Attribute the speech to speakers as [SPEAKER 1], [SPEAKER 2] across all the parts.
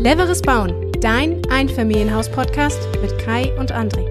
[SPEAKER 1] Cleveres Bauen, dein Einfamilienhaus-Podcast mit Kai und André.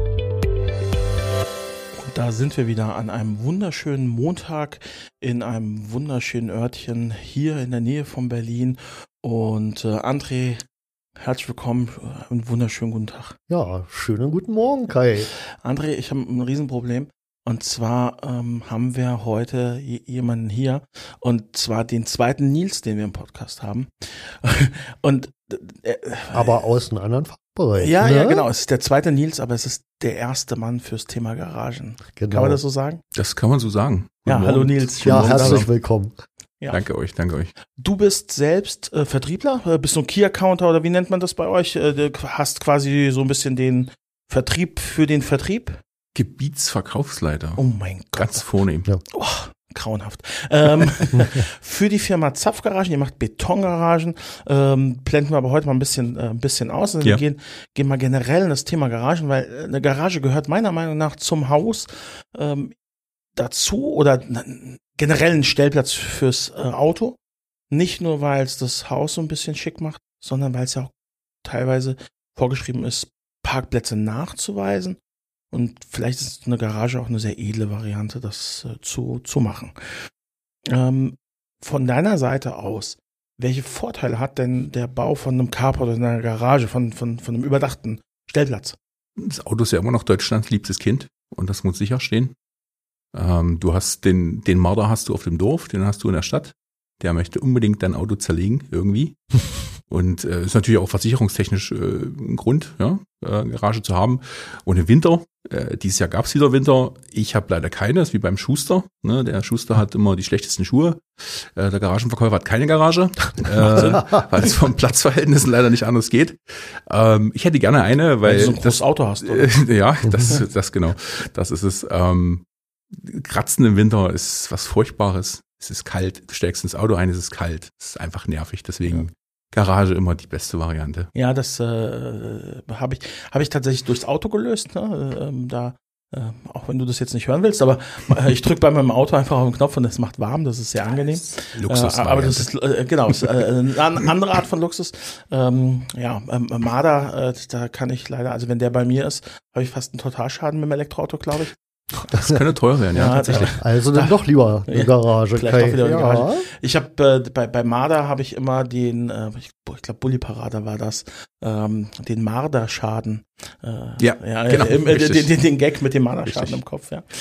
[SPEAKER 2] Und da sind wir wieder an einem wunderschönen Montag in einem wunderschönen Örtchen hier in der Nähe von Berlin. Und André, herzlich willkommen, einen wunderschönen guten Tag.
[SPEAKER 3] Ja, schönen guten Morgen, Kai.
[SPEAKER 2] André, ich habe ein Riesenproblem. Und zwar haben wir heute jemanden hier, und zwar den zweiten Nils, den wir im Podcast haben. Und
[SPEAKER 3] aber aus einem anderen Fachbereich.
[SPEAKER 2] Ja,
[SPEAKER 3] ne?
[SPEAKER 2] ja, genau. Es ist der zweite Nils, aber es ist der erste Mann fürs Thema Garagen.
[SPEAKER 3] Genau.
[SPEAKER 2] Kann man das so sagen?
[SPEAKER 4] Das kann man so sagen.
[SPEAKER 2] Ja,
[SPEAKER 4] Guten
[SPEAKER 2] hallo
[SPEAKER 4] Morgen.
[SPEAKER 2] Nils.
[SPEAKER 3] Ja,
[SPEAKER 2] Schön, dass du da
[SPEAKER 3] herzlich
[SPEAKER 2] bist.
[SPEAKER 3] willkommen.
[SPEAKER 2] Ja.
[SPEAKER 4] Danke euch.
[SPEAKER 2] Du bist selbst Vertriebler, bist du ein Key-Accounter oder wie nennt man das bei euch? Du hast quasi so ein bisschen den Vertrieb für den Vertrieb?
[SPEAKER 4] Gebietsverkaufsleiter.
[SPEAKER 2] Oh mein Gott.
[SPEAKER 4] Ganz vornehm.
[SPEAKER 3] Ja.
[SPEAKER 2] Oh, grauenhaft. Für die Firma Zapfgaragen, ihr macht Betongaragen, blenden wir aber heute mal ein bisschen aus. Also
[SPEAKER 4] Ja.
[SPEAKER 2] Wir gehen mal generell in das Thema Garagen, weil eine Garage gehört meiner Meinung nach zum Haus dazu oder generell ein Stellplatz fürs Auto. Nicht nur, weil es das Haus so ein bisschen schick macht, sondern weil es ja auch teilweise vorgeschrieben ist, Parkplätze nachzuweisen. Und vielleicht ist eine Garage auch eine sehr edle Variante, das zu machen. Von deiner Seite aus, welche Vorteile hat denn der Bau von einem Carport oder einer Garage, von einem überdachten Stellplatz?
[SPEAKER 4] Das Auto ist ja immer noch Deutschlands liebstes Kind und das muss sicher stehen. Du hast den Marder hast du auf dem Dorf, den hast du in der Stadt. Der möchte unbedingt dein Auto zerlegen, irgendwie. Und ist natürlich auch versicherungstechnisch ein Grund, ja, Garage zu haben. Und im Winter, dieses Jahr gab es wieder Winter. Ich habe leider keine, das ist wie beim Schuster. Ne? Der Schuster hat immer die schlechtesten Schuhe. Der Garagenverkäufer hat keine Garage, weil es vom Platzverhältnissen leider nicht anders geht. Ich hätte gerne eine, weil
[SPEAKER 2] du so ein großes Auto hast. Oder?
[SPEAKER 4] ja, das genau. Das ist es. Kratzen im Winter ist was Furchtbares. Es ist kalt, du steigst ins Auto ein, es ist kalt. Es ist einfach nervig, deswegen Garage immer die beste Variante.
[SPEAKER 2] Ja, das habe ich tatsächlich durchs Auto gelöst. Ne? Auch wenn du das jetzt nicht hören willst, aber ich drücke bei meinem Auto einfach auf den Knopf und es macht warm, das ist sehr angenehm.
[SPEAKER 4] Luxus.
[SPEAKER 2] Aber das ist, ist eine andere Art von Luxus. Marder, da kann ich leider, also wenn der bei mir ist, habe ich fast einen Totalschaden mit dem Elektroauto, glaube ich.
[SPEAKER 4] Das könnte teuer werden, ja, tatsächlich.
[SPEAKER 3] Also dann doch lieber eine Garage,
[SPEAKER 2] Vielleicht
[SPEAKER 3] Kai.
[SPEAKER 2] doch wieder eine
[SPEAKER 3] Ja.
[SPEAKER 2] Garage. Ich habe bei Marder habe ich immer den, ich glaube Bulli Parade war das, den Marder-Schaden.
[SPEAKER 4] Genau,
[SPEAKER 2] den Gag mit dem Marder-Schaden
[SPEAKER 4] Richtig.
[SPEAKER 2] im Kopf, ja.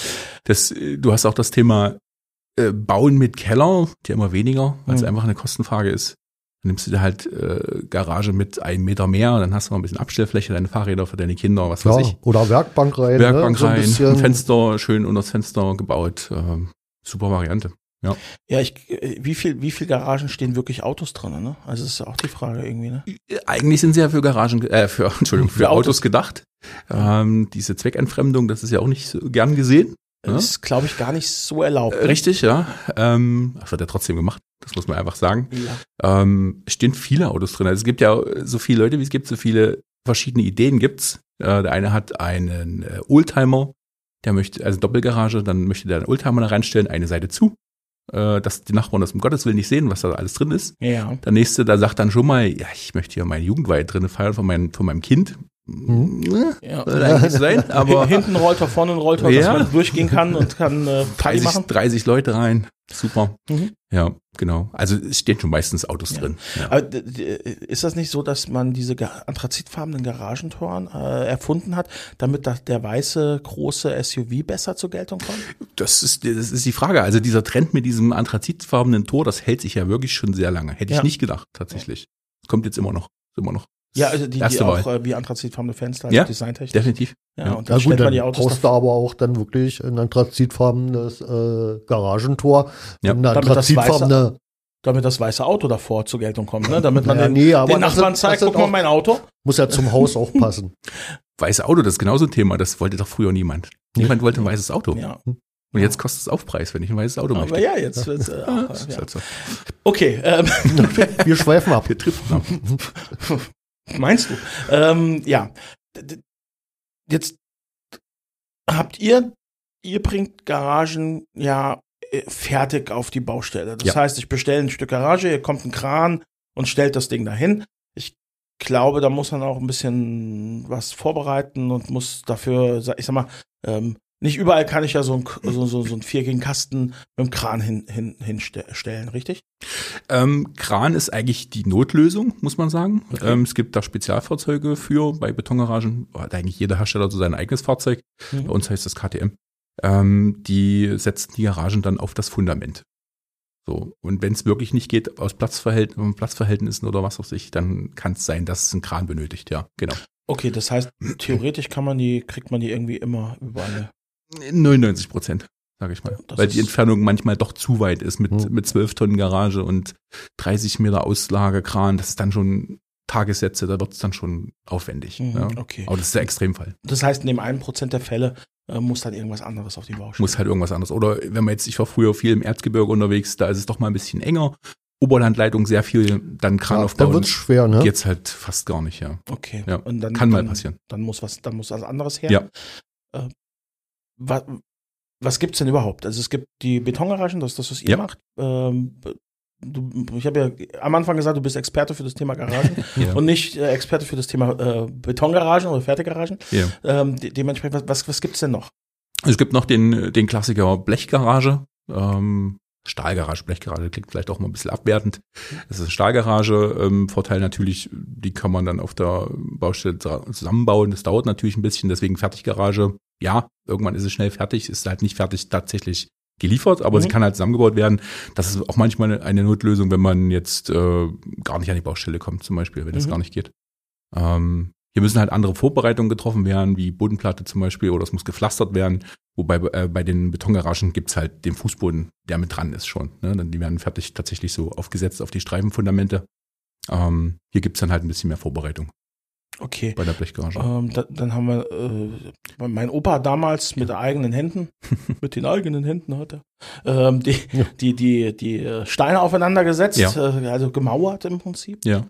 [SPEAKER 4] Du hast auch das Thema Bauen mit Keller, der immer weniger, weil es einfach eine Kostenfrage ist. Dann nimmst du dir halt Garage mit 1 Meter mehr, dann hast du noch ein bisschen Abstellfläche, deine Fahrräder für deine Kinder, was weiß ich.
[SPEAKER 3] Oder Werkbank rein.
[SPEAKER 4] Werkbank
[SPEAKER 3] ne? So
[SPEAKER 4] rein,
[SPEAKER 3] bisschen.
[SPEAKER 4] ein Fenster, schön unter das Fenster gebaut. Super Variante. Ja.
[SPEAKER 2] Ja, wie viel Garagen stehen wirklich Autos drin, ne? Also das ist ja auch die Frage irgendwie, ne?
[SPEAKER 4] Eigentlich sind sie ja für Garagen, für
[SPEAKER 2] Für
[SPEAKER 4] Autos gedacht. Diese Zweckentfremdung, das ist ja auch nicht so gern gesehen.
[SPEAKER 2] Das ist, glaube ich, gar nicht so erlaubt. Ne?
[SPEAKER 4] Richtig, ja. Das wird ja trotzdem gemacht, das muss man einfach sagen.
[SPEAKER 2] Ja.
[SPEAKER 4] Es stehen viele Autos drin. Also es gibt ja so viele Leute, wie es gibt, so viele verschiedene Ideen gibt's. Der eine hat einen Oldtimer, der möchte, also Doppelgarage, dann möchte der einen Oldtimer da reinstellen, eine Seite zu, dass die Nachbarn das um Gottes Willen nicht sehen, was da alles drin ist.
[SPEAKER 2] Ja.
[SPEAKER 4] Der nächste, da sagt dann schon mal, ja, ich möchte hier meine Jugendweihe drin feiern von meinem Kind.
[SPEAKER 2] Ja.
[SPEAKER 4] Soll eigentlich sein, aber
[SPEAKER 2] Hinten rollt er, vorne rollt er, dass man durchgehen kann und kann Party machen.
[SPEAKER 4] 30 Leute rein. Super.
[SPEAKER 2] Mhm.
[SPEAKER 4] Ja, genau. Also es stehen schon meistens Autos drin. Ja.
[SPEAKER 2] Aber ist das nicht so, dass man diese anthrazitfarbenen Garagentoren erfunden hat, damit der weiße große SUV besser zur Geltung kommt?
[SPEAKER 4] Das ist die Frage. Also dieser Trend mit diesem anthrazitfarbenen Tor, das hält sich ja wirklich schon sehr lange. Hätte ich nicht gedacht, tatsächlich. Kommt jetzt immer noch.
[SPEAKER 2] Ja, also die
[SPEAKER 4] Erste
[SPEAKER 2] auch
[SPEAKER 4] Wahl.
[SPEAKER 2] wie anthrazitfarbene Fenster, also
[SPEAKER 4] Ja,
[SPEAKER 2] designtechnisch.
[SPEAKER 4] definitiv.
[SPEAKER 2] Ja, und
[SPEAKER 3] Ja
[SPEAKER 2] dann
[SPEAKER 3] gut,
[SPEAKER 2] stellt man
[SPEAKER 3] dann
[SPEAKER 2] die Autos
[SPEAKER 3] brauchst du aber auch dann wirklich ein anthrazitfarbenes Garagentor.
[SPEAKER 4] Ja.
[SPEAKER 3] Und eine anthrazitfarbene.
[SPEAKER 2] damit das weiße Auto davor zur Geltung kommt, ne? Damit man
[SPEAKER 3] Ja, aber
[SPEAKER 2] den Nachbarn
[SPEAKER 3] das
[SPEAKER 2] zeigt,
[SPEAKER 3] sind
[SPEAKER 2] guck mal
[SPEAKER 3] auch-
[SPEAKER 2] mein Auto.
[SPEAKER 3] Muss ja zum Haus auch passen.
[SPEAKER 4] Weiße Auto, das ist genauso ein Thema. Das wollte doch früher niemand. Niemand wollte ein weißes Auto.
[SPEAKER 2] Ja.
[SPEAKER 4] Und jetzt kostet es Aufpreis, wenn ich ein weißes Auto möchte.
[SPEAKER 2] Aber ja, jetzt wird's
[SPEAKER 4] Das ist
[SPEAKER 2] ja.
[SPEAKER 4] halt so.
[SPEAKER 2] Okay,
[SPEAKER 3] Wir schweifen ab.
[SPEAKER 4] Wir driften ab.
[SPEAKER 2] meinst du? Ja. Jetzt habt ihr bringt Garagen ja fertig auf die Baustelle. Das heißt, ich bestelle ein Stück Garage, hier kommt ein Kran und stellt das Ding dahin. Ich glaube, da muss man auch ein bisschen was vorbereiten und muss dafür, ich sag mal, nicht überall kann ich ja so einen vierjährigen Kasten mit dem Kran hinstellen, richtig?
[SPEAKER 4] Kran ist eigentlich die Notlösung, muss man sagen.
[SPEAKER 2] Okay.
[SPEAKER 4] Es gibt da Spezialfahrzeuge für, bei Betongaragen, hat eigentlich jeder Hersteller so sein eigenes Fahrzeug.
[SPEAKER 2] Mhm.
[SPEAKER 4] Bei uns heißt das KTM. Die setzen die Garagen dann auf das Fundament. So. Und wenn es wirklich nicht geht, aus Platzverhältnissen oder was weiß ich, dann kann es sein, dass es einen Kran benötigt, ja, genau.
[SPEAKER 2] Okay, das heißt, theoretisch kriegt man die irgendwie immer überall.
[SPEAKER 4] 99%, sage ich mal.
[SPEAKER 2] Das
[SPEAKER 4] Weil
[SPEAKER 2] ist-
[SPEAKER 4] die Entfernung manchmal doch zu weit ist mit 12 Tonnen Garage und 30 Meter Auslagekran. Das ist dann schon Tagessätze, da wird es dann schon aufwendig.
[SPEAKER 2] Mhm,
[SPEAKER 4] Ja.
[SPEAKER 2] okay.
[SPEAKER 4] Aber das ist der Extremfall.
[SPEAKER 2] Das heißt, neben 1% der Fälle muss dann irgendwas anderes auf die Baustelle.
[SPEAKER 4] Muss halt irgendwas anderes. Oder wenn man jetzt, ich war früher viel im Erzgebirge unterwegs, da ist es doch mal ein bisschen enger. Oberlandleitung sehr viel, dann Kran
[SPEAKER 3] Dann
[SPEAKER 4] aufbauen.
[SPEAKER 3] wird's schwer, ne?
[SPEAKER 4] Geht's halt fast gar nicht, ja.
[SPEAKER 2] Okay.
[SPEAKER 4] Ja,
[SPEAKER 2] Und dann,
[SPEAKER 4] kann mal
[SPEAKER 2] dann,
[SPEAKER 4] passieren.
[SPEAKER 2] Dann muss was anderes her.
[SPEAKER 4] Ja.
[SPEAKER 2] Was gibt's denn überhaupt? Also es gibt die Betongaragen, das ist das, was ihr
[SPEAKER 4] Ja.
[SPEAKER 2] macht. Ich habe ja am Anfang gesagt, du bist Experte für das Thema Garagen
[SPEAKER 4] Ja.
[SPEAKER 2] und nicht Experte für das Thema Betongaragen oder Fertiggaragen.
[SPEAKER 4] Ja.
[SPEAKER 2] Dementsprechend, was gibt's denn noch?
[SPEAKER 4] Es gibt noch den Klassiker Blechgarage. Stahlgarage, Blechgarage klingt vielleicht auch mal ein bisschen abwertend. Es ist eine Stahlgarage. Vorteil natürlich, die kann man dann auf der Baustelle zusammenbauen. Das dauert natürlich ein bisschen, deswegen Fertiggarage. Ja, irgendwann ist es schnell fertig, ist halt nicht fertig tatsächlich geliefert, aber sie kann halt zusammengebaut werden. Das ist auch manchmal eine Notlösung, wenn man jetzt gar nicht an die Baustelle kommt, zum Beispiel, wenn das gar nicht geht. Hier müssen halt andere Vorbereitungen getroffen werden, wie Bodenplatte zum Beispiel, oder es muss gepflastert werden. Wobei bei den Betongaragen gibt's halt den Fußboden, der mit dran ist schon. Ne? Die werden fertig tatsächlich so aufgesetzt auf die Streifenfundamente. Hier gibt's dann halt ein bisschen mehr Vorbereitung
[SPEAKER 2] Okay.
[SPEAKER 4] bei der Blechgarage.
[SPEAKER 2] Dann haben wir, mein Opa damals mit eigenen Händen, mit den eigenen Händen hat er, die Steine aufeinander gesetzt,
[SPEAKER 4] Ja.
[SPEAKER 2] also gemauert im Prinzip.
[SPEAKER 4] Ja.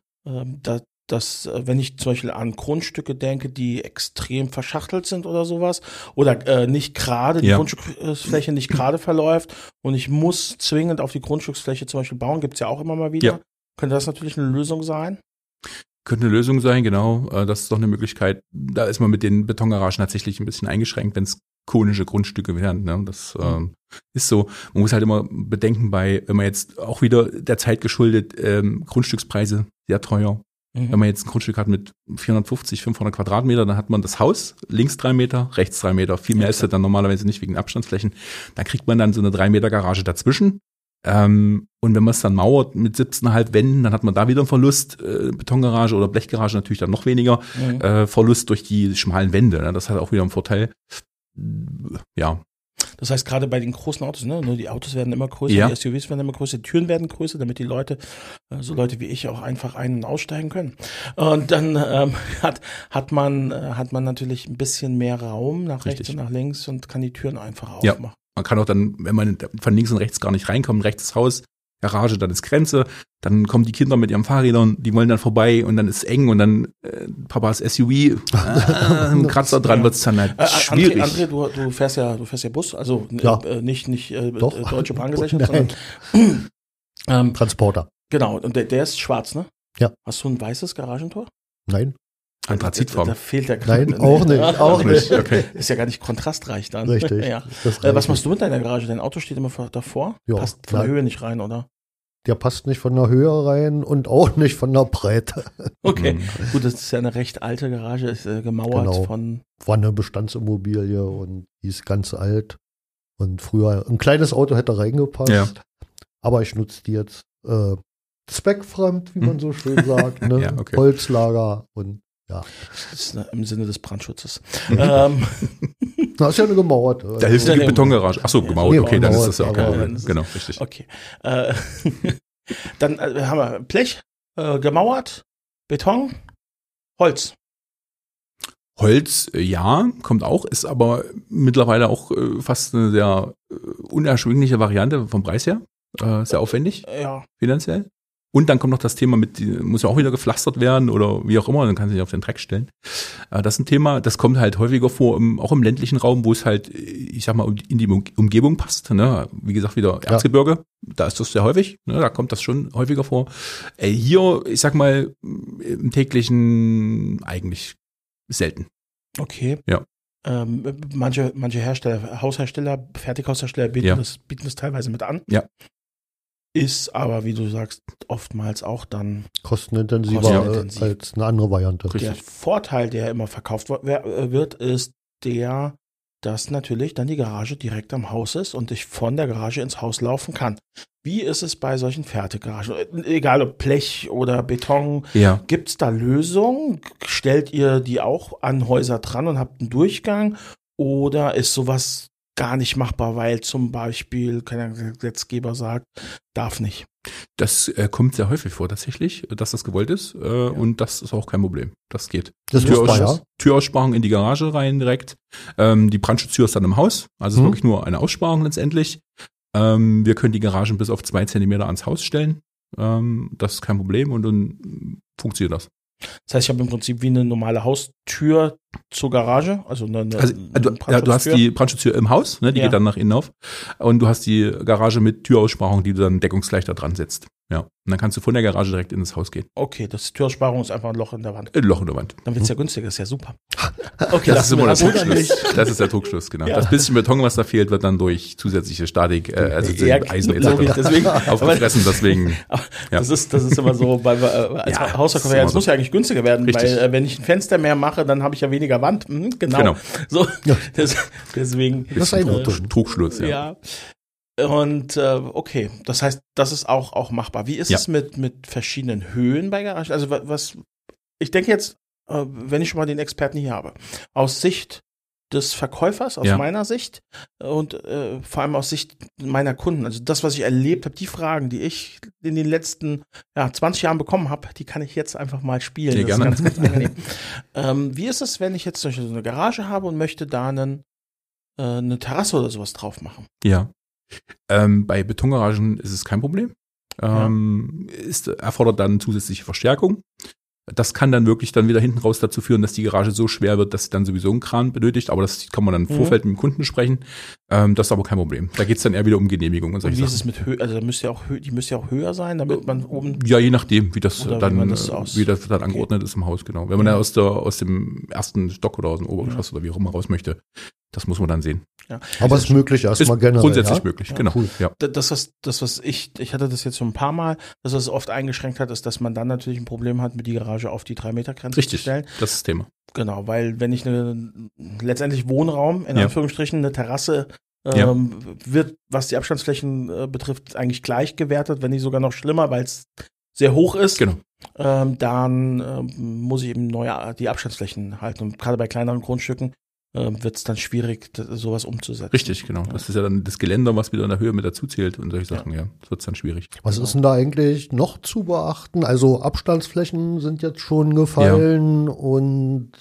[SPEAKER 2] Wenn ich zum Beispiel an Grundstücke denke, die extrem verschachtelt sind oder sowas, oder nicht gerade, die
[SPEAKER 4] Ja.
[SPEAKER 2] Grundstücksfläche nicht gerade verläuft und ich muss zwingend auf die Grundstücksfläche zum Beispiel bauen, gibt's ja auch immer mal wieder.
[SPEAKER 4] Ja.
[SPEAKER 2] Könnte das natürlich eine Lösung sein?
[SPEAKER 4] Könnte eine Lösung sein, genau. Das ist doch eine Möglichkeit. Da ist man mit den Betongaragen tatsächlich ein bisschen eingeschränkt, wenn es konische Grundstücke werden. Ne? Das ist so. Man muss halt immer bedenken, wenn man jetzt auch wieder der Zeit geschuldet, Grundstückspreise sehr teuer. Wenn man jetzt ein Grundstück hat mit 450, 500 Quadratmeter, dann hat man das Haus, links 3 Meter, rechts 3 Meter. Viel mehr ist das dann normalerweise nicht wegen Abstandsflächen. Dann kriegt man dann so eine 3 Meter Garage dazwischen. Und wenn man es dann mauert mit 17,5 Wänden, dann hat man da wieder einen Verlust. Betongarage oder Blechgarage natürlich dann noch weniger. Verlust durch die schmalen Wände. Ne? Das hat auch wieder einen Vorteil. Ja.
[SPEAKER 2] Das heißt, gerade bei den großen Autos, ne, die Autos werden immer größer,
[SPEAKER 4] Ja.
[SPEAKER 2] die SUVs werden immer größer, die Türen werden größer, damit die Leute, so Leute wie ich, auch einfach ein- und aussteigen können. Und dann hat man natürlich ein bisschen mehr Raum nach rechts
[SPEAKER 4] Richtig.
[SPEAKER 2] und nach links und kann die Türen einfach
[SPEAKER 4] Ja.
[SPEAKER 2] aufmachen.
[SPEAKER 4] Man kann auch dann, wenn man von links und rechts gar nicht reinkommt, rechts das Haus, Garage, dann ist Grenze, dann kommen die Kinder mit ihren Fahrrädern, die wollen dann vorbei und dann ist es eng und dann Papas SUV, ein Kratzer dran, wird's dann halt schwierig.
[SPEAKER 2] André, du fährst ja Bus, also
[SPEAKER 3] Ja.
[SPEAKER 2] nicht
[SPEAKER 3] Doch.
[SPEAKER 2] Deutsche Bahngesellschaft,
[SPEAKER 3] Nein.
[SPEAKER 2] sondern
[SPEAKER 3] Transporter.
[SPEAKER 2] genau, und der ist schwarz, ne?
[SPEAKER 3] Ja.
[SPEAKER 2] Hast du ein weißes Garagentor?
[SPEAKER 3] Nein,
[SPEAKER 4] Anthrazitfarben.
[SPEAKER 2] Da fehlt der
[SPEAKER 3] nein, auch nicht. Auch nicht.
[SPEAKER 4] Okay.
[SPEAKER 2] Ist ja gar nicht kontrastreich dann.
[SPEAKER 3] Richtig.
[SPEAKER 2] Ja.
[SPEAKER 3] Das
[SPEAKER 2] Was
[SPEAKER 3] reicht.
[SPEAKER 2] machst du mit deiner Garage? Dein Auto steht immer davor?
[SPEAKER 3] Ja,
[SPEAKER 2] Passt von der
[SPEAKER 3] nein.
[SPEAKER 2] Höhe nicht rein, oder?
[SPEAKER 3] Der passt nicht von der Höhe rein und auch nicht von der Breite.
[SPEAKER 2] Okay.
[SPEAKER 4] Mhm.
[SPEAKER 2] Gut, das ist ja eine recht alte Garage, ist gemauert
[SPEAKER 3] Genau.
[SPEAKER 2] von.
[SPEAKER 3] War eine Bestandsimmobilie und die ist ganz alt. Und früher ein kleines Auto hätte reingepasst.
[SPEAKER 4] Ja.
[SPEAKER 3] Aber ich nutze die jetzt zweckfremd, wie man so schön sagt. Ne?
[SPEAKER 4] Ja, okay.
[SPEAKER 3] Holzlager und
[SPEAKER 2] Das ist im Sinne des Brandschutzes.
[SPEAKER 3] das ist ja eine gemauerte.
[SPEAKER 4] Da hilft
[SPEAKER 2] Ja,
[SPEAKER 4] die
[SPEAKER 2] nee.
[SPEAKER 4] Betongarage. Ach so, gemauert.
[SPEAKER 3] Nee,
[SPEAKER 4] Okay, dann ist
[SPEAKER 3] gemauert,
[SPEAKER 4] das ja auch
[SPEAKER 3] aber-
[SPEAKER 4] kein, genau, richtig.
[SPEAKER 2] Okay. Dann haben wir Blech, gemauert, Beton, Holz.
[SPEAKER 4] Holz, ja, kommt auch, ist aber mittlerweile auch fast eine sehr unerschwingliche Variante vom Preis her. Sehr aufwendig,
[SPEAKER 2] Ja.
[SPEAKER 4] finanziell. Und dann kommt noch das Thema muss ja auch wieder gepflastert werden oder wie auch immer, dann kann sie sich auf den Dreck stellen. Das ist ein Thema, das kommt halt häufiger vor, auch im ländlichen Raum, wo es halt, ich sag mal, in die Umgebung passt. Ne? Wie gesagt, wieder Erzgebirge, da ist das sehr häufig, ne? Da kommt das schon häufiger vor. Hier, ich sag mal, im täglichen eigentlich selten.
[SPEAKER 2] Okay.
[SPEAKER 4] Ja.
[SPEAKER 2] Manche Hersteller, Haushersteller, Fertighaushersteller bieten das teilweise mit an.
[SPEAKER 4] Ja.
[SPEAKER 2] Ist aber, wie du sagst, oftmals auch dann
[SPEAKER 3] kostenintensiver als eine andere Variante.
[SPEAKER 2] Der Vorteil, der immer verkauft wird, ist der, dass natürlich dann die Garage direkt am Haus ist und ich von der Garage ins Haus laufen kann. Wie ist es bei solchen Fertiggaragen? Egal ob Blech oder Beton, gibt es da Lösungen? Stellt ihr die auch an Häuser dran und habt einen Durchgang? Oder ist sowas gar nicht machbar, weil zum Beispiel kein Gesetzgeber sagt, darf nicht?
[SPEAKER 4] Das kommt sehr häufig vor tatsächlich, dass das gewollt ist und das ist auch kein Problem. Das geht.
[SPEAKER 3] Das
[SPEAKER 4] Türaussparung in die Garage rein direkt. Die Brandschutztür ist dann im Haus, also ist wirklich nur eine Aussparung letztendlich. Wir können die Garagen bis auf 2 Zentimeter ans Haus stellen. Das ist kein Problem und dann funktioniert das.
[SPEAKER 2] Das heißt, ich habe im Prinzip wie eine normale Haustür zur Garage.
[SPEAKER 4] Du hast die Brandschutztür im Haus, ne, die geht dann nach innen auf. Und du hast die Garage mit Türaussparung, die du dann deckungsgleich da dran setzt. Ja. Und dann kannst du von der Garage direkt in das Haus gehen.
[SPEAKER 2] Okay, das Türaussparung ist einfach ein Loch in der Wand.
[SPEAKER 4] Ein Loch in der Wand.
[SPEAKER 2] Dann wird es ja günstiger, ist ja super.
[SPEAKER 4] Okay, das ist immer der Trugschluss. Das ist der Trugschluss, genau. Ja. Das bisschen Beton, was da fehlt, wird dann durch zusätzliche Statik, Eisen etc.
[SPEAKER 2] Deswegen
[SPEAKER 4] aufgefressen, deswegen.
[SPEAKER 2] Das ist immer so, weil als Hausverkäufer, es muss ja eigentlich günstiger werden, weil wenn ich ein Fenster mehr mache, dann habe ich ja weniger Wand. Genau. So, deswegen.
[SPEAKER 4] Das ist ein Trugschluss,
[SPEAKER 2] ja. Und okay, das heißt, das ist auch machbar. Wie ist es mit verschiedenen Höhen bei Garagen? Also was ich denke jetzt, wenn ich schon mal den Experten hier habe, aus Sicht des Verkäufers, aus meiner Sicht und vor allem aus Sicht meiner Kunden, also das, was ich erlebt habe, die Fragen, die ich in den letzten 20 Jahren bekommen habe, die kann ich jetzt einfach mal spielen.
[SPEAKER 4] Ja,
[SPEAKER 2] das
[SPEAKER 4] gerne.
[SPEAKER 2] ist ganz angenehm. Wie ist es, wenn ich jetzt zum Beispiel so eine Garage habe und möchte da eine Terrasse oder sowas drauf machen?
[SPEAKER 4] Ja. Bei Betongaragen ist es kein Problem. Erfordert dann zusätzliche Verstärkung. Das kann dann wirklich dann wieder hinten raus dazu führen, dass die Garage so schwer wird, dass sie dann sowieso einen Kran benötigt. Aber das kann man dann im Vorfeld mit dem Kunden besprechen. Das ist aber kein Problem. Da geht es dann eher wieder um Genehmigung und solche
[SPEAKER 2] Sachen.
[SPEAKER 4] Wie ist
[SPEAKER 2] es mit Höhe? Also die müsste ja auch höher sein, damit man oben.
[SPEAKER 4] Ja, je nachdem, wie das dann angeordnet ist im Haus, genau. Wenn man dann aus dem ersten Stock oder aus dem Obergeschoss oder wie auch immer raus möchte, das muss man dann sehen.
[SPEAKER 3] Ja. Aber es ist möglich erstmal generell.
[SPEAKER 4] Grundsätzlich möglich, genau.
[SPEAKER 2] Cool. Ja. Das, was ich hatte das jetzt schon ein paar Mal, dass es oft eingeschränkt hat, ist, dass man dann natürlich ein Problem hat, mit die Garage auf die 3-Meter-Grenze zu stellen.
[SPEAKER 4] Das ist das Thema.
[SPEAKER 2] Genau, weil wenn ich letztendlich Wohnraum, in Anführungsstrichen, eine Terrasse wird, was die Abstandsflächen betrifft, eigentlich gleich gewertet, wenn nicht sogar noch schlimmer, weil es sehr hoch ist.
[SPEAKER 4] Genau.
[SPEAKER 2] Dann muss ich eben die Abstandsflächen halten. Und gerade bei kleineren Grundstücken wird es dann schwierig, sowas umzusetzen.
[SPEAKER 4] Richtig, genau. Das ist ja dann das Geländer, was wieder in der Höhe mit dazu zählt und solche Sachen, das wird dann schwierig.
[SPEAKER 3] Was ist denn da eigentlich noch zu beachten? Also Abstandsflächen sind jetzt schon gefallen und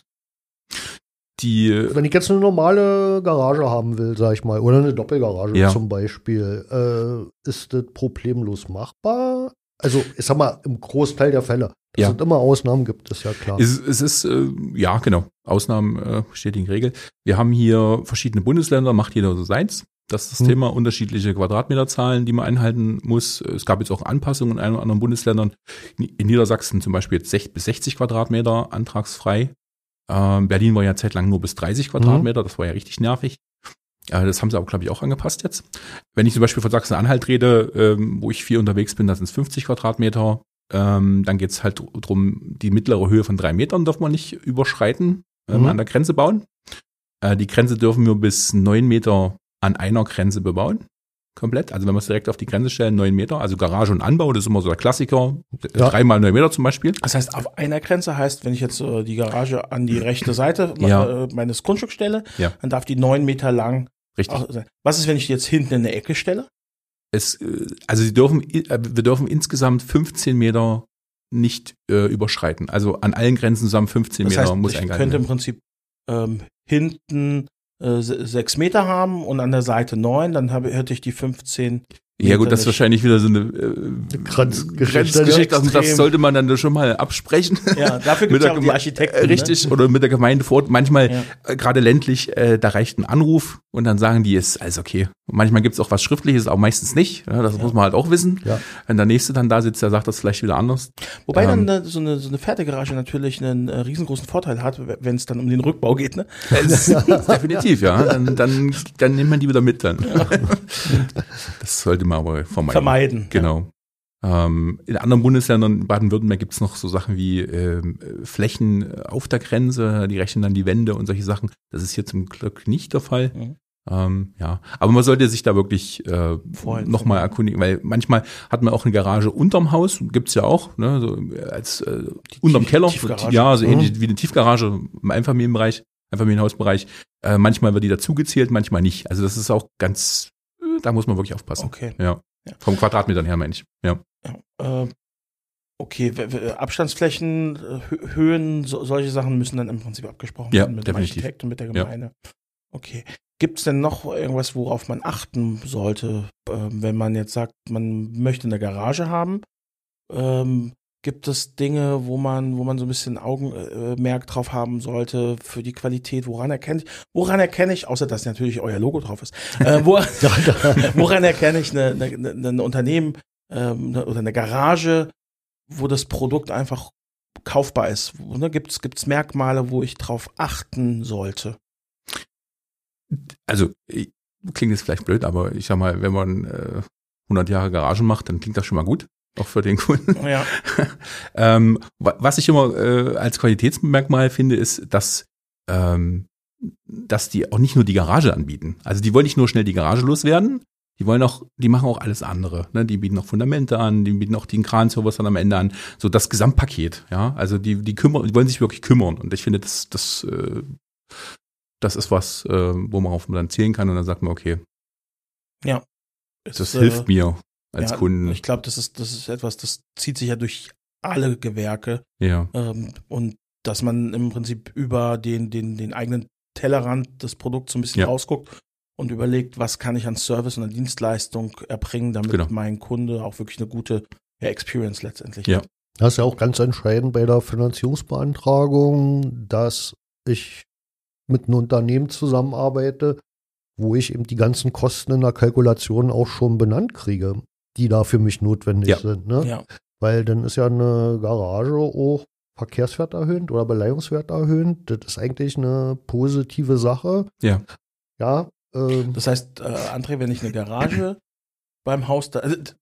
[SPEAKER 3] wenn ich jetzt eine normale Garage haben will, sag ich mal, oder eine Doppelgarage zum Beispiel, ist das problemlos machbar? Also, ich sag mal, im Großteil der Fälle. Dass es immer Ausnahmen gibt, ist ja klar.
[SPEAKER 4] Es ist, genau. Ausnahmen bestätigen Regel. Wir haben hier verschiedene Bundesländer, macht jeder so seins. Das ist das Thema, unterschiedliche Quadratmeterzahlen, die man einhalten muss. Es gab jetzt auch Anpassungen in ein oder anderen Bundesländern. In Niedersachsen zum Beispiel jetzt bis 60 Quadratmeter antragsfrei. Berlin war ja zeitlang nur bis 30 Quadratmeter. Das war ja richtig nervig. Das haben sie aber, glaube ich, auch angepasst jetzt. Wenn ich zum Beispiel von Sachsen-Anhalt rede, wo ich viel unterwegs bin, das sind 50 Quadratmeter. Dann geht es halt darum, die mittlere Höhe von 3 Metern darf man nicht überschreiten, an der Grenze bauen. Die Grenze dürfen wir bis 9 Meter an einer Grenze bebauen. Komplett. Also wenn wir es direkt auf die Grenze stellen, 9 Meter. Also Garage und Anbau, das ist immer so der Klassiker. 3 mal 9 Meter zum Beispiel.
[SPEAKER 2] Das heißt, auf einer Grenze heißt, wenn ich jetzt die Garage an die rechte Seite meines Grundstücks stelle, dann darf die 9 Meter lang.
[SPEAKER 4] Richtig.
[SPEAKER 2] Was ist, wenn ich die jetzt hinten in der Ecke stelle?
[SPEAKER 4] Wir dürfen insgesamt 15 Meter nicht überschreiten. Also an allen Grenzen zusammen 15 Meter muss eingehalten werden.
[SPEAKER 2] Ich könnte im Prinzip hinten 6 Meter haben und an der Seite 9, dann hätte ich die 15
[SPEAKER 4] Ja gut, das ist wahrscheinlich wieder so eine Grenzgeschichte. Also das sollte man dann schon mal absprechen.
[SPEAKER 2] Ja, dafür gibt es ja auch die Architekten.
[SPEAKER 4] Richtig, ne? Oder mit der Gemeinde vor Ort. Manchmal, gerade ländlich, da reicht ein Anruf und dann sagen die, ist alles okay. Und manchmal gibt es auch was Schriftliches, aber meistens nicht. Ja, das muss man halt auch wissen. Ja. Wenn der Nächste dann da sitzt, der sagt das vielleicht wieder anders.
[SPEAKER 2] Wobei dann so eine Fertiggarage natürlich einen riesengroßen Vorteil hat, wenn es dann um den Rückbau geht. Ne?
[SPEAKER 4] Definitiv, ja. Dann nimmt man die wieder mit dann. Ja. Das sollte man aber vermeiden. Genau. Ja. In anderen Bundesländern, in Baden-Württemberg, gibt es noch so Sachen wie Flächen auf der Grenze, die rechnen dann die Wände und solche Sachen. Das ist hier zum Glück nicht der Fall. Mhm. Ja, aber man sollte sich da wirklich nochmal erkundigen, weil manchmal hat man auch eine Garage unterm Haus, gibt's ja auch, ne, so als unterm Keller, ja, so ähnlich wie eine Tiefgarage im Einfamilienhausbereich. Manchmal wird die dazugezählt, manchmal nicht. Also das ist auch ganz, da muss man wirklich aufpassen.
[SPEAKER 2] Okay.
[SPEAKER 4] Ja. Vom Quadratmetern her, meine ich. Ja.
[SPEAKER 2] Okay, Abstandsflächen, Höhen, solche Sachen müssen dann im Prinzip abgesprochen werden mit dem Architekt und mit der Gemeinde. Ja. Okay. Gibt es denn noch irgendwas, worauf man achten sollte, wenn man jetzt sagt, man möchte eine Garage haben? Gibt es Dinge, wo man so ein bisschen Augenmerk drauf haben sollte für die Qualität? Woran erkenne ich, außer dass natürlich euer Logo drauf ist, woran erkenne ich ein Unternehmen oder eine Garage, wo das Produkt einfach kaufbar ist? Gibt's Merkmale, wo ich drauf achten sollte?
[SPEAKER 4] Also, klingt jetzt vielleicht blöd, aber ich sag mal, wenn man 100 Jahre Garage macht, dann klingt das schon mal gut, auch für den Kunden.
[SPEAKER 2] Ja.
[SPEAKER 4] Was ich immer als Qualitätsmerkmal finde, ist, dass die auch nicht nur die Garage anbieten. Also die wollen nicht nur schnell die Garage loswerden, die machen auch alles andere. Ne? Die bieten auch Fundamente an, die bieten auch den Kranservice dann am Ende an. So das Gesamtpaket, ja. Also die wollen sich wirklich kümmern. Und ich finde, das ist was, worauf man dann zählen kann und dann sagt man, okay,
[SPEAKER 2] ja,
[SPEAKER 4] das hilft mir als Kunden.
[SPEAKER 2] Ich glaube, das ist etwas, das zieht sich ja durch alle Gewerke.
[SPEAKER 4] Ja.
[SPEAKER 2] Und dass man im Prinzip über den eigenen Tellerrand des Produkts so ein bisschen rausguckt und überlegt, was kann ich an Service und an Dienstleistung erbringen, damit mein Kunde auch wirklich eine gute Experience letztendlich hat.
[SPEAKER 3] Das ist ja auch ganz entscheidend bei der Finanzierungsbeantragung, dass ich mit einem Unternehmen zusammenarbeite, wo ich eben die ganzen Kosten in der Kalkulation auch schon benannt kriege, die da für mich notwendig sind. Ne?
[SPEAKER 2] Ja.
[SPEAKER 3] Weil dann ist ja eine Garage auch Verkehrswert erhöhend oder Beleihungswert erhöhend. Das ist eigentlich eine positive Sache.
[SPEAKER 4] Ja.
[SPEAKER 3] Ja.
[SPEAKER 2] Das heißt, André, wenn ich eine Garage beim Haus,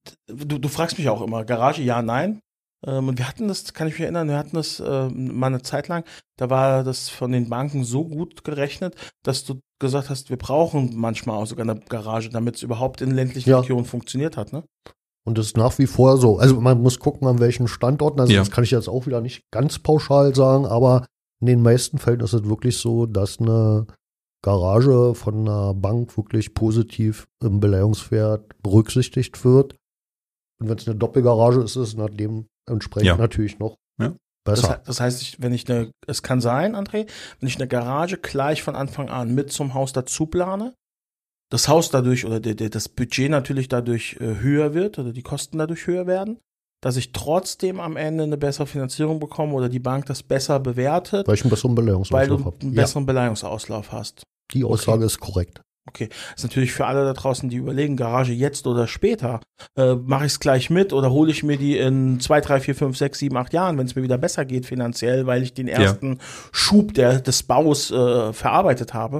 [SPEAKER 2] du fragst mich auch immer, Garage ja, nein. Und wir hatten das, kann ich mich erinnern, mal eine Zeit lang, da war das von den Banken so gut gerechnet, dass du gesagt hast, wir brauchen manchmal auch sogar eine Garage, damit es überhaupt in ländlichen Regionen funktioniert hat, ne?
[SPEAKER 3] Und das ist nach wie vor so. Also man muss gucken, an welchen Standorten, also das kann ich jetzt auch wieder nicht ganz pauschal sagen, aber in den meisten Fällen ist es wirklich so, dass eine Garage von einer Bank wirklich positiv im Beleihungswert berücksichtigt wird. Und wenn es eine Doppelgarage ist, ist es nach dem entsprechend natürlich noch besser.
[SPEAKER 2] Das heißt, es kann sein, André, wenn ich eine Garage gleich von Anfang an mit zum Haus dazu plane, das Haus dadurch oder das Budget natürlich dadurch höher wird oder die Kosten dadurch höher werden, dass ich trotzdem am Ende eine bessere Finanzierung bekomme oder die Bank das besser bewertet.
[SPEAKER 3] Weil ich einen besseren Beleihungsauslauf habe.
[SPEAKER 2] Weil du einen besseren Beleihungsauslauf hast.
[SPEAKER 3] Die Aussage ist korrekt.
[SPEAKER 2] Okay, das ist natürlich für alle da draußen, die überlegen, Garage jetzt oder später, mache ich es gleich mit oder hole ich mir die in 2, 3, 4, 5, 6, 7, 8 Jahren, wenn es mir wieder besser geht finanziell, weil ich den ersten Schub des Baus verarbeitet habe,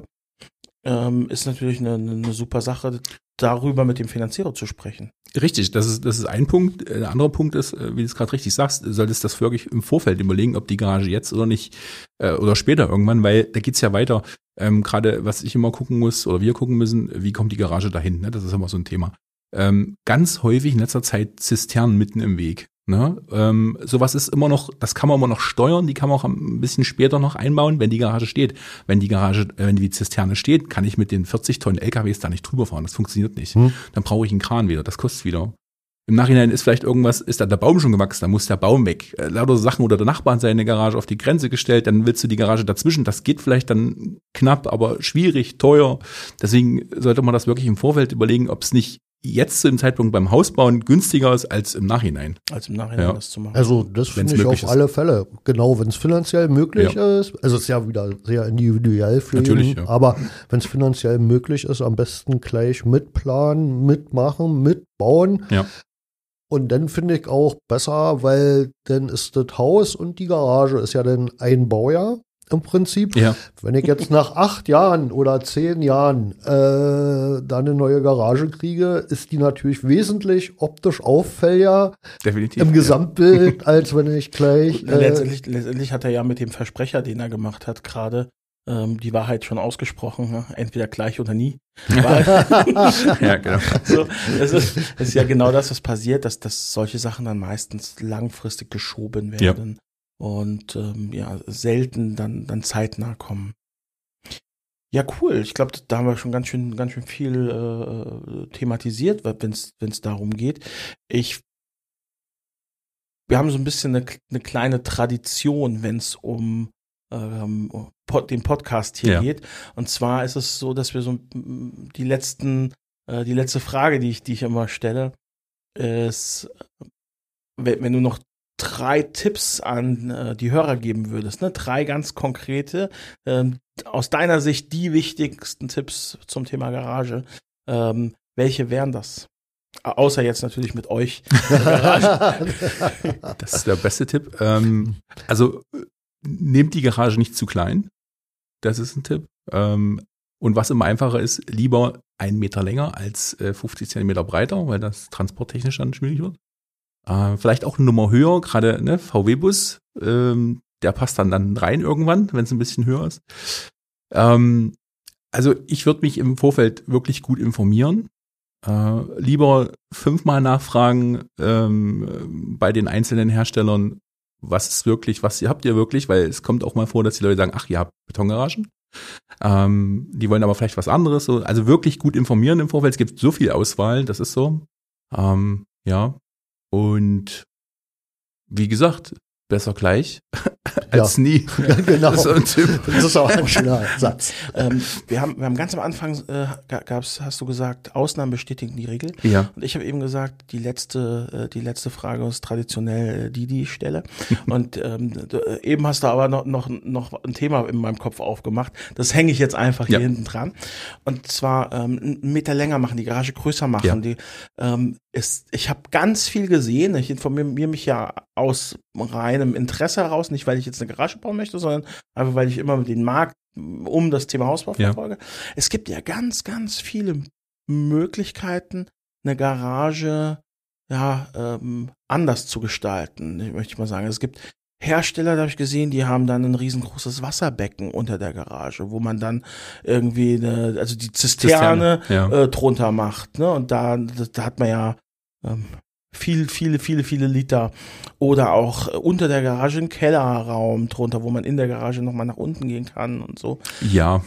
[SPEAKER 2] ist natürlich eine super Sache, darüber mit dem Finanzierer zu sprechen.
[SPEAKER 4] Richtig, das ist ein Punkt. Ein anderer Punkt ist, wie du es gerade richtig sagst, solltest du das wirklich im Vorfeld überlegen, ob die Garage jetzt oder nicht oder später irgendwann, weil da geht's ja weiter. Gerade was ich immer gucken muss oder wir gucken müssen, wie kommt die Garage dahin? Ne? Das ist immer so ein Thema. Ganz häufig in letzter Zeit Zisternen mitten im Weg. Ne? Sowas ist immer noch, das kann man immer noch steuern, die kann man auch ein bisschen später noch einbauen, wenn die Garage steht. Wenn die Zisterne steht, kann ich mit den 40 Tonnen LKWs da nicht drüber fahren. Das funktioniert nicht. Dann brauche ich einen Kran wieder, das kostet wieder. Im Nachhinein ist vielleicht irgendwas, ist da der Baum schon gewachsen, dann muss der Baum weg. Lauter Sachen oder der Nachbar hat seine Garage auf die Grenze gestellt, dann willst du die Garage dazwischen. Das geht vielleicht dann knapp, aber schwierig, teuer. Deswegen sollte man das wirklich im Vorfeld überlegen, ob es nicht jetzt zu dem Zeitpunkt beim Hausbauen günstiger ist als im Nachhinein.
[SPEAKER 2] Als im Nachhinein das zu machen.
[SPEAKER 3] Also das finde ich auf alle Fälle. Genau, wenn es finanziell möglich ist. Also es ist ja wieder sehr individuell für jeden. Aber wenn es finanziell möglich ist, am besten gleich mitplanen, mitmachen, mitbauen.
[SPEAKER 4] Ja.
[SPEAKER 3] Und dann finde ich auch besser, weil dann ist das Haus und die Garage ist ja dann ein Baujahr. Im Prinzip, wenn ich jetzt nach 8 Jahren oder 10 Jahren da eine neue Garage kriege, ist die natürlich wesentlich optisch auffälliger im Gesamtbild, als wenn ich gleich...
[SPEAKER 2] Letztendlich hat er ja mit dem Versprecher, den er gemacht hat, gerade die Wahrheit schon ausgesprochen, ne? Entweder gleich oder nie.
[SPEAKER 4] Ja, genau.
[SPEAKER 2] So, das ist ja genau das, was passiert, dass solche Sachen dann meistens langfristig geschoben werden. Ja. Und selten dann zeitnah kommen. Ja, cool. Ich glaube, da haben wir schon ganz schön viel thematisiert, wenn es darum geht. Wir haben so ein bisschen eine kleine Tradition, wenn es um den Podcast hier geht. Und zwar ist es so, dass wir so die letzte Frage, die ich immer stelle, ist, wenn du noch 3 Tipps an die Hörer geben würdest, ne? 3 ganz konkrete, aus deiner Sicht die wichtigsten Tipps zum Thema Garage. Welche wären das? Außer jetzt natürlich mit euch.
[SPEAKER 4] Das ist der beste Tipp. Also nehmt die Garage nicht zu klein. Das ist ein Tipp. Und was immer einfacher ist, lieber 1 Meter länger als 50 Zentimeter breiter, weil das transporttechnisch dann schwierig wird. Vielleicht auch eine Nummer höher, gerade ne, VW-Bus, der passt dann rein irgendwann, wenn es ein bisschen höher ist. Also ich würde mich im Vorfeld wirklich gut informieren. Lieber 5-mal nachfragen bei den einzelnen Herstellern, was habt ihr wirklich, weil es kommt auch mal vor, dass die Leute sagen, ach, ihr habt Betongaragen. Die wollen aber vielleicht was anderes. So. Also wirklich gut informieren im Vorfeld. Es gibt so viel Auswahl, das ist so. Und wie gesagt, besser gleich als nie.
[SPEAKER 3] Ja, genau.
[SPEAKER 4] Das ist ein Tipp.
[SPEAKER 3] Das ist auch ein schöner Satz.
[SPEAKER 2] Wir haben ganz am Anfang, hast du gesagt, Ausnahmen bestätigen die Regel.
[SPEAKER 4] Ja.
[SPEAKER 2] Und ich habe eben gesagt, die letzte Frage ist traditionell die ich stelle. Und eben hast du aber noch ein Thema in meinem Kopf aufgemacht. Das hänge ich jetzt einfach hier hinten dran. Und zwar 1 Meter länger machen, die Garage größer machen. Ja. Ich habe ganz viel gesehen. Ich informiere mich ja aus reinem Interesse heraus, nicht weil ich jetzt eine Garage bauen möchte, sondern einfach weil ich immer den Markt um das Thema Hausbau verfolge. Es gibt ja ganz, ganz viele Möglichkeiten, eine Garage anders zu gestalten, möchte ich mal sagen. Es gibt Hersteller, da habe ich gesehen, die haben dann ein riesengroßes Wasserbecken unter der Garage, wo man dann irgendwie die Zisterne drunter macht, ne? Und da hat man ja viele Liter. Oder auch unter der Garage ein Kellerraum drunter, wo man in der Garage nochmal nach unten gehen kann und so.
[SPEAKER 4] Ja.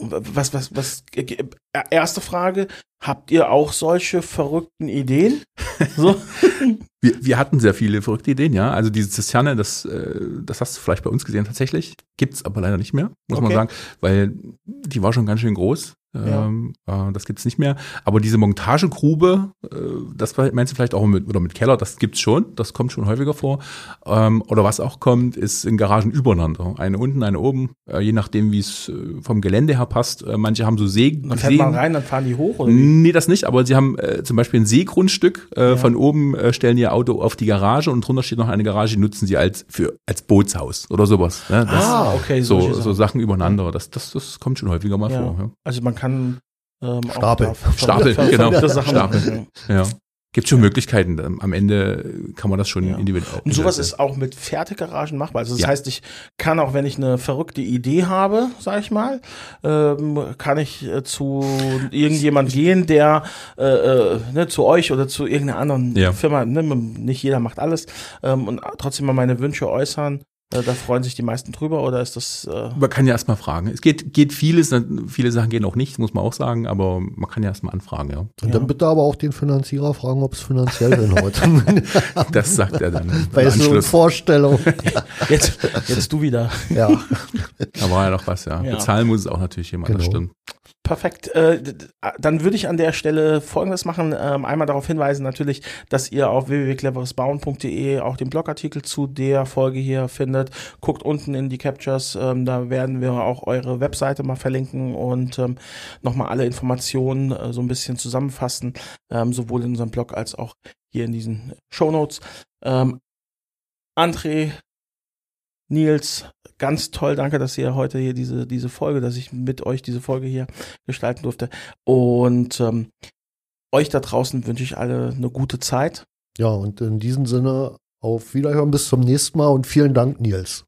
[SPEAKER 2] Erste Frage, habt ihr auch solche verrückten Ideen? So?
[SPEAKER 4] Wir hatten sehr viele verrückte Ideen, ja. Also diese Zisterne, das hast du vielleicht bei uns gesehen tatsächlich. Gibt's aber leider nicht mehr, muss man sagen, weil die war schon ganz schön groß. Das gibt's nicht mehr. Aber diese Montagegrube, das meinst du vielleicht auch mit Keller, das gibt's schon. Das kommt schon häufiger vor. Oder was auch kommt, ist in Garagen übereinander. Eine unten, eine oben, je nachdem, wie es vom Gelände her passt. Manche haben so
[SPEAKER 2] Dann fährt man rein, dann fahren die hoch? Oder wie?
[SPEAKER 4] Nee, das nicht. Aber sie haben zum Beispiel ein Seegrundstück. Von oben stellen die ihr Auto auf die Garage und drunter steht noch eine Garage, die nutzen sie als Bootshaus oder sowas. Ne?
[SPEAKER 2] Okay.
[SPEAKER 4] So Sachen übereinander. Das kommt schon häufiger mal vor. Ja.
[SPEAKER 2] Also man kann
[SPEAKER 3] Stapel,
[SPEAKER 4] genau.
[SPEAKER 2] Stapel.
[SPEAKER 4] Ja. Gibt schon Möglichkeiten. Am Ende kann man das schon individuell.
[SPEAKER 2] Und sowas ist auch mit Fertiggaragen machbar. Also das heißt, ich kann auch, wenn ich eine verrückte Idee habe, sag ich mal, kann ich zu irgendjemand gehen, der zu euch oder zu irgendeiner anderen Firma, nicht jeder macht alles, und trotzdem mal meine Wünsche äußern. Da freuen sich die meisten drüber oder ist das?
[SPEAKER 4] Man kann ja erstmal fragen. Es geht vieles, viele Sachen gehen auch nicht, muss man auch sagen, aber man kann ja erstmal anfragen, ja.
[SPEAKER 3] Und dann bitte aber auch den Finanzierer fragen, ob es finanziell hinhaut.
[SPEAKER 4] Das sagt er dann.
[SPEAKER 3] Bei so einer Vorstellung.
[SPEAKER 2] Jetzt du wieder.
[SPEAKER 3] Ja.
[SPEAKER 4] Da war ja noch was, ja. Bezahlen muss es auch natürlich jemand, das stimmt.
[SPEAKER 2] Perfekt. Dann würde ich an der Stelle Folgendes machen. Einmal darauf hinweisen natürlich, dass ihr auf www.cleveresbauen.de auch den Blogartikel zu der Folge hier findet. Guckt unten in die Captures. Da werden wir auch eure Webseite mal verlinken und nochmal alle Informationen so ein bisschen zusammenfassen. Sowohl in unserem Blog als auch hier in diesen Shownotes. André, Nils, ganz toll, danke, dass ihr heute hier diese Folge, dass ich mit euch diese Folge hier gestalten durfte. Und euch da draußen wünsche ich alle eine gute Zeit.
[SPEAKER 3] Ja, und in diesem Sinne auf Wiederhören bis zum nächsten Mal und vielen Dank, Nils.